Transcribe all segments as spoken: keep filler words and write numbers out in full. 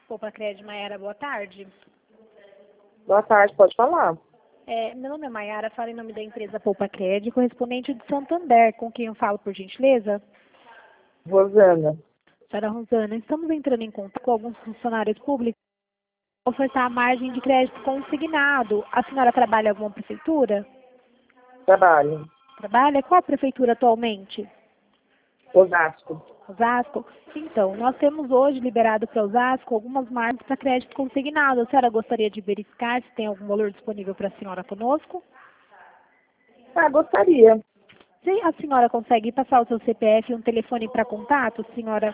Poupa Crédito, Maiara, boa tarde. Boa tarde, pode falar. É, meu nome é Maiara, falo em nome da empresa Poupa Crédito, correspondente de Santander, com quem eu falo, por gentileza? Rosana. Senhora Rosana, estamos entrando em contato com alguns funcionários públicos para ofertar a margem de crédito consignado. A senhora trabalha em alguma prefeitura? Trabalho. Trabalha? Qual prefeitura atualmente? Osasco. Osasco? Então, nós temos hoje liberado para Osasco algumas margens para crédito consignado. A senhora gostaria de verificar se tem algum valor disponível para a senhora conosco? Ah, gostaria. Se a senhora consegue passar o seu C P F e um telefone para contato, senhora?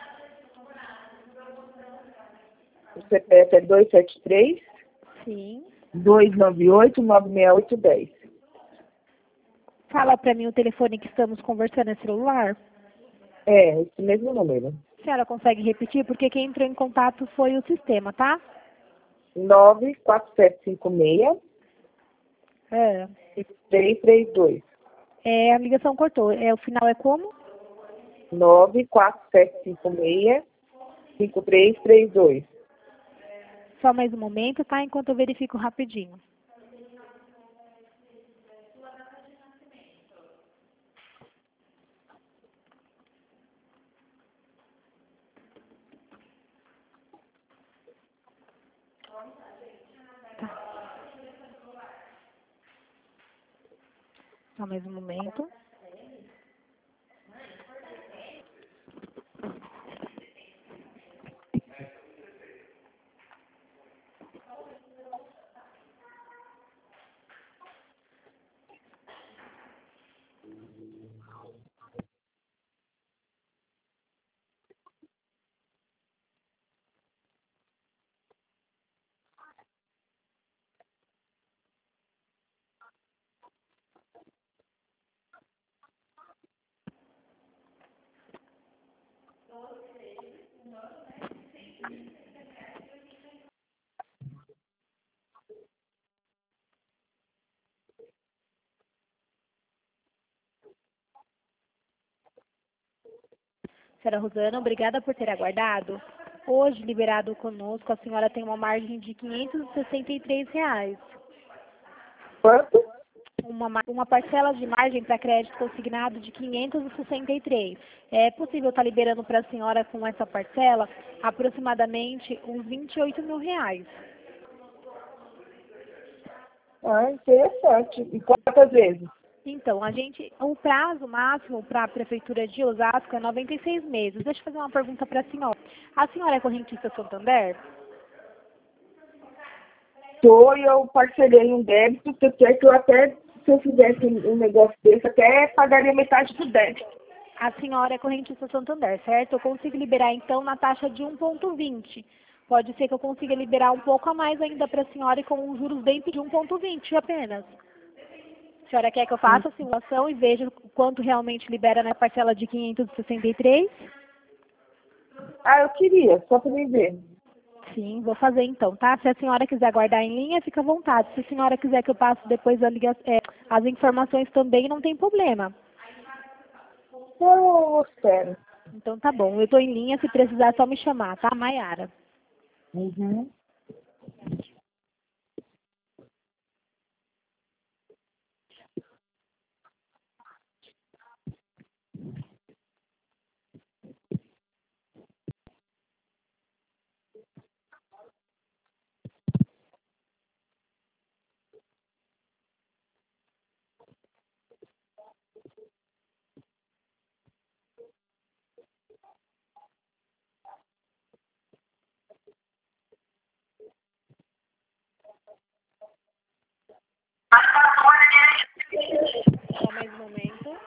O C P F é dois sete três, Sim. dois nove oito, nove seis oito um zero. Fala para mim o telefone que estamos conversando é celular? É, esse mesmo número. A senhora consegue repetir? Porque quem entrou em contato foi o sistema, tá? nove quatro sete cinco seis, É. cinco três três dois. É, a ligação cortou. É, o final é como? nove quatro sete cinco seis, cinco três três dois. Só mais um momento, tá? Enquanto eu verifico rapidinho. Tá. Só mais um momento. Senhora Rosana, obrigada por ter aguardado. Hoje, liberado conosco, a senhora tem uma margem de quinhentos e sessenta e três reais. Quanto? Uma, ma- uma parcela de margem para crédito consignado de quinhentos e sessenta e três. É possível estar liberando para a senhora com essa parcela aproximadamente uns vinte e oito mil reais. Ah, interessante. E quantas vezes? Então, a gente, o prazo máximo para a Prefeitura de Osasco é noventa e seis meses. Deixa eu fazer uma pergunta para a senhora. A senhora é correntista Santander? Tô e eu parcelei um débito, porque é que eu até, se eu fizesse um um negócio desse, até pagaria metade do débito. A senhora é correntista Santander, certo? Eu consigo liberar, então, na taxa de um vírgula vinte. Pode ser que eu consiga liberar um pouco a mais ainda para a senhora e com os juros bem de um vírgula vinte apenas. A senhora quer que eu faça a simulação e veja o quanto realmente libera na parcela de quinhentos e sessenta e três? Ah, eu queria, só para me ver. Sim, vou fazer então, tá? Se a senhora quiser guardar em linha, fica à vontade. Se a senhora quiser que eu passe depois a liga- é, as informações também, não tem problema. Eu espero. Então tá bom, eu estou em linha, se precisar é só me chamar, tá? Maiara. Uhum. Só mais um momento.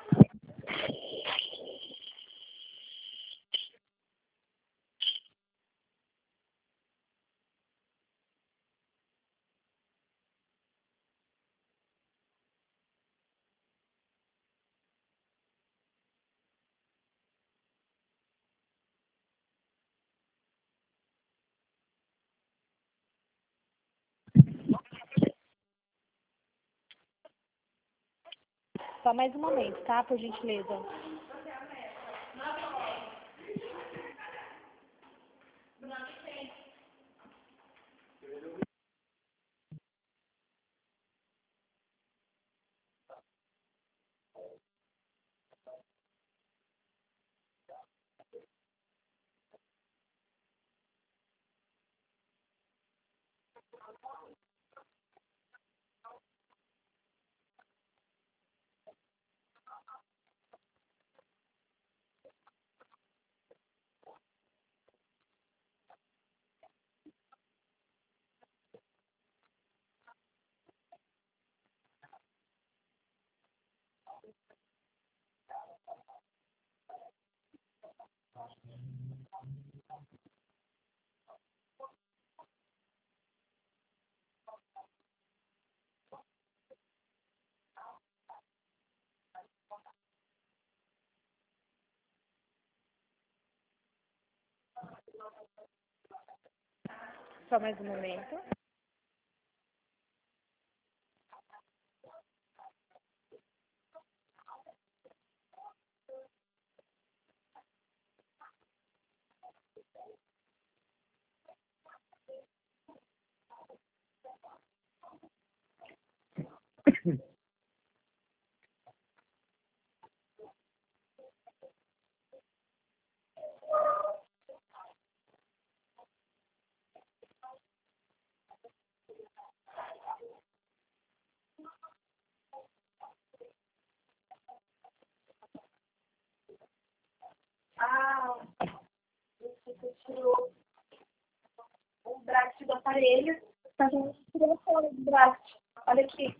Só mais um momento, tá? Por gentileza. Só mais um momento. Ah, você tirou o braço do aparelho, tá tirando fora do braço. Olha aqui.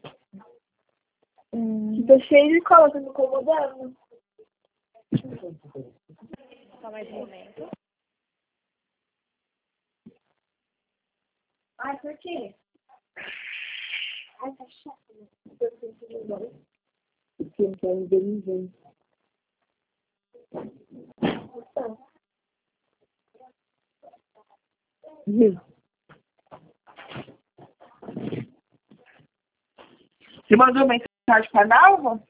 Hum. Tô cheio de cola, tá me incomodando. Só mais um momento. Ai, por quê? Ai, tá chato. Eu tô sentindo dor. Porque não quero ver ninguém. Então. Viu? Você mandou mensagem pra Nalva?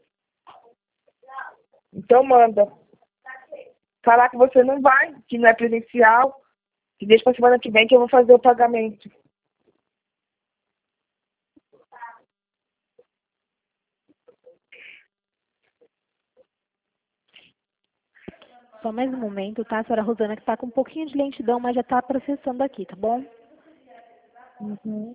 Então manda. Falar que você não vai, que não é presencial, que deixa pra semana que vem que eu vou fazer o pagamento. Só mais um momento, tá? A senhora Rosana que tá com um pouquinho de lentidão, mas já tá processando aqui, tá bom? Uhum.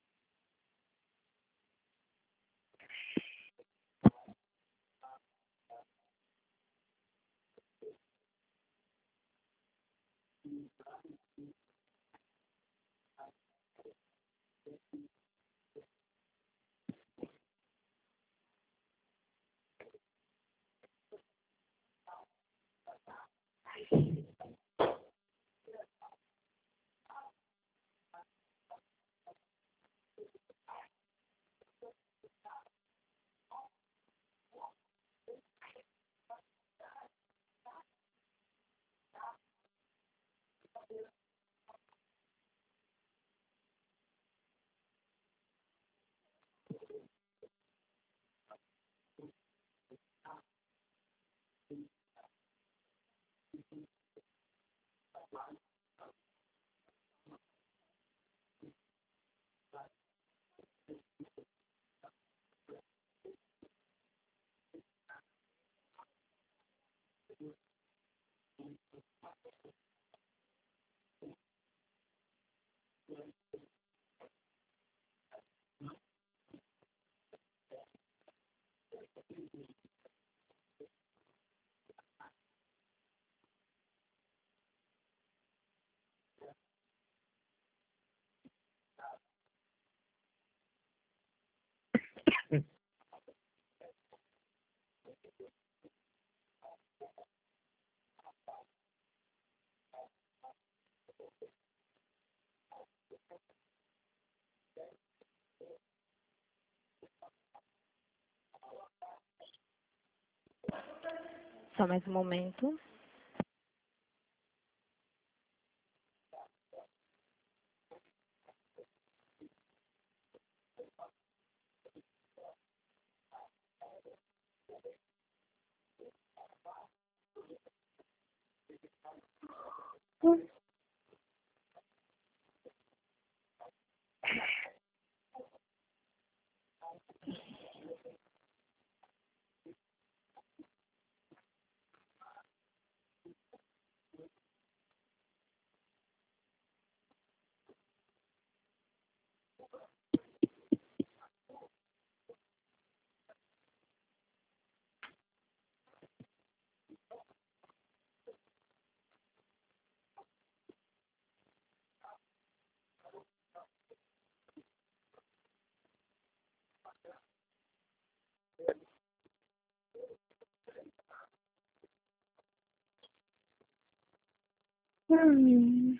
Só mais um momento. Hum.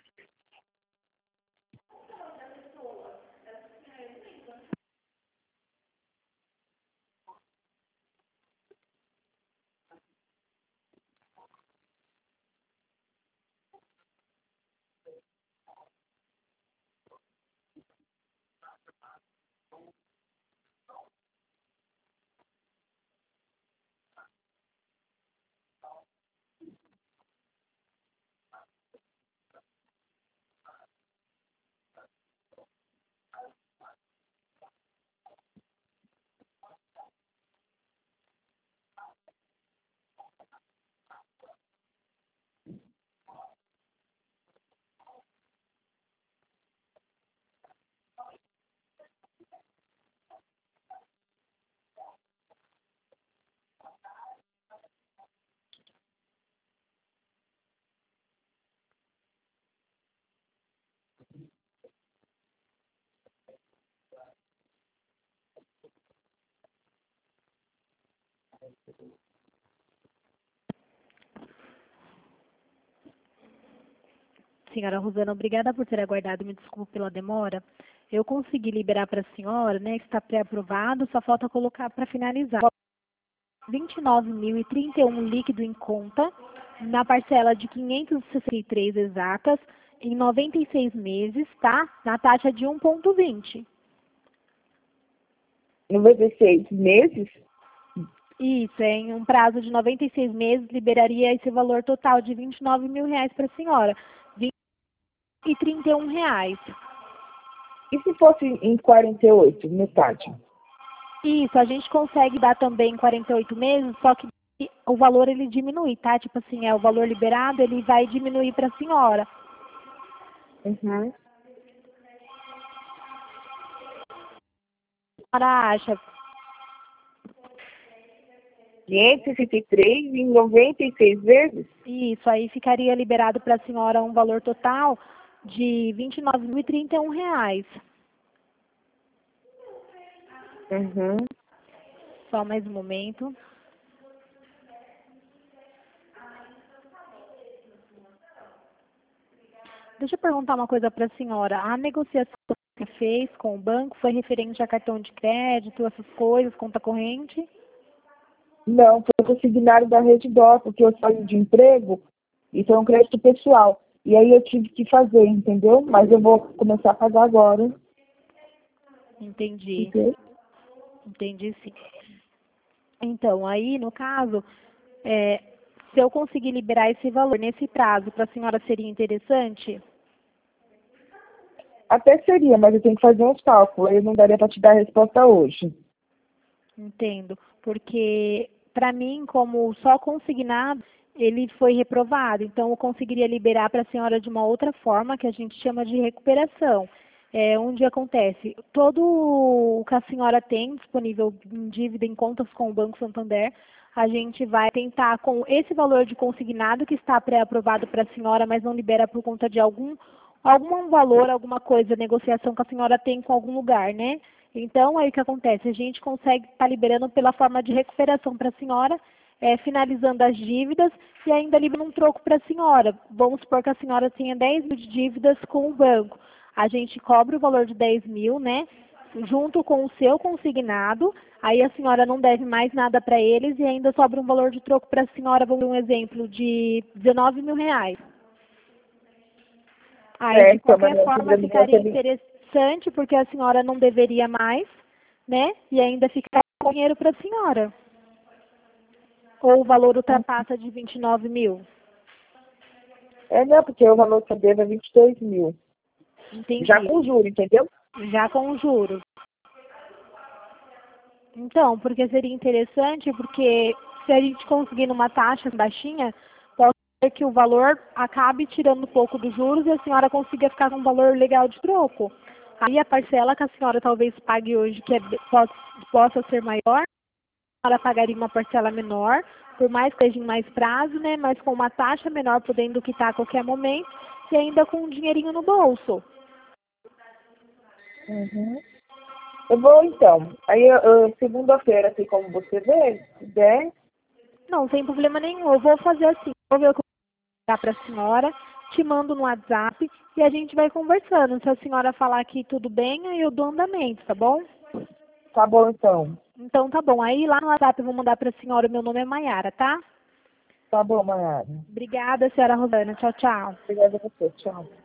Senhora Rosana, obrigada por ter aguardado, me desculpe pela demora. Eu consegui liberar para a senhora, né, que está pré-aprovado, só falta colocar para finalizar. vinte e nove mil e trinta e um líquido em conta, na parcela de quinhentos e sessenta e três exatas, em noventa e seis meses, tá? Na taxa de um ponto vinte. noventa e seis meses? Isso, é, em um prazo de noventa e seis meses, liberaria esse valor total de vinte e nove mil reais para a senhora. vinte e trinta e um reais. E se fosse em quarenta e oito, metade? Isso, a gente consegue dar também em quarenta e oito meses, só que o valor ele diminui, tá? Tipo assim, é o valor liberado, ele vai diminuir para a senhora. Uhum. A senhora acha? quinhentos e sessenta e três em noventa e seis vezes? Isso, aí ficaria liberado para a senhora um valor total de vinte e nove mil e trinta e um reais. Uhum. Só mais um momento. Deixa eu perguntar uma coisa para a senhora. A negociação que você fez com o banco foi referente a cartão de crédito, essas coisas, conta corrente? Não, foi consignado da Rede Dó, porque eu saí de emprego e foi um crédito pessoal. E aí eu tive que fazer, entendeu? Mas eu vou começar a pagar agora. Entendi. Ok? Entendi, sim. Então, aí, no caso, é, se eu conseguir liberar esse valor nesse prazo, para a senhora seria interessante? Até seria, mas eu tenho que fazer uns cálculos. Aí eu não daria para te dar a resposta hoje. Entendo. Porque, para mim, como só consignado, ele foi reprovado. Então, eu conseguiria liberar para a senhora de uma outra forma, que a gente chama de recuperação. É, onde acontece, todo o que a senhora tem disponível em dívida em contas com o Banco Santander, a gente vai tentar com esse valor de consignado que está pré-aprovado para a senhora, mas não libera por conta de algum, algum valor, alguma coisa, negociação que a senhora tem com algum lugar, né? Então, aí o que acontece? A gente consegue estar liberando pela forma de recuperação para a senhora, é, finalizando as dívidas e ainda liberando um troco para a senhora. Vamos supor que a senhora tenha dez mil de dívidas com o banco. A gente cobra o valor de dez mil, né? Junto com o seu consignado, aí a senhora não deve mais nada para eles e ainda sobra um valor de troco para a senhora, vamos dar um exemplo, de dezenove mil reais. Aí, É, de então, mas qualquer minha forma, sobrinha ficaria também. interessante, porque a senhora não deveria mais, né? E ainda ficaria com dinheiro para a senhora. Ou o valor ultrapassa de vinte e nove mil. É, não, porque o valor que eu devo é vinte e dois mil. Já Entendi. com juro, entendeu? Já com juros. Então, porque seria interessante, porque se a gente conseguir numa taxa baixinha, pode ser que o valor acabe tirando um pouco dos juros e a senhora consiga ficar com um valor legal de troco. Aí a parcela que a senhora talvez pague hoje, que é, possa, possa ser maior, a senhora pagaria uma parcela menor, por mais que seja em mais prazo, né? Mas com uma taxa menor, podendo quitar a qualquer momento, e ainda com um dinheirinho no bolso. Uhum. Eu vou então. Aí uh, segunda-feira, assim como você vê, se der. Não, sem problema nenhum. Eu vou fazer assim, vou ver o que eu vou dar para a senhora, te mando no WhatsApp e a gente vai conversando. Se a senhora falar que tudo bem, aí eu dou andamento, tá bom? Tá bom então. Então tá bom. Aí lá no WhatsApp eu vou mandar para a senhora, o meu nome é Maiara, tá? Tá bom, Mayara. Obrigada, senhora Rosana. Tchau, tchau. Obrigada a você. Tchau.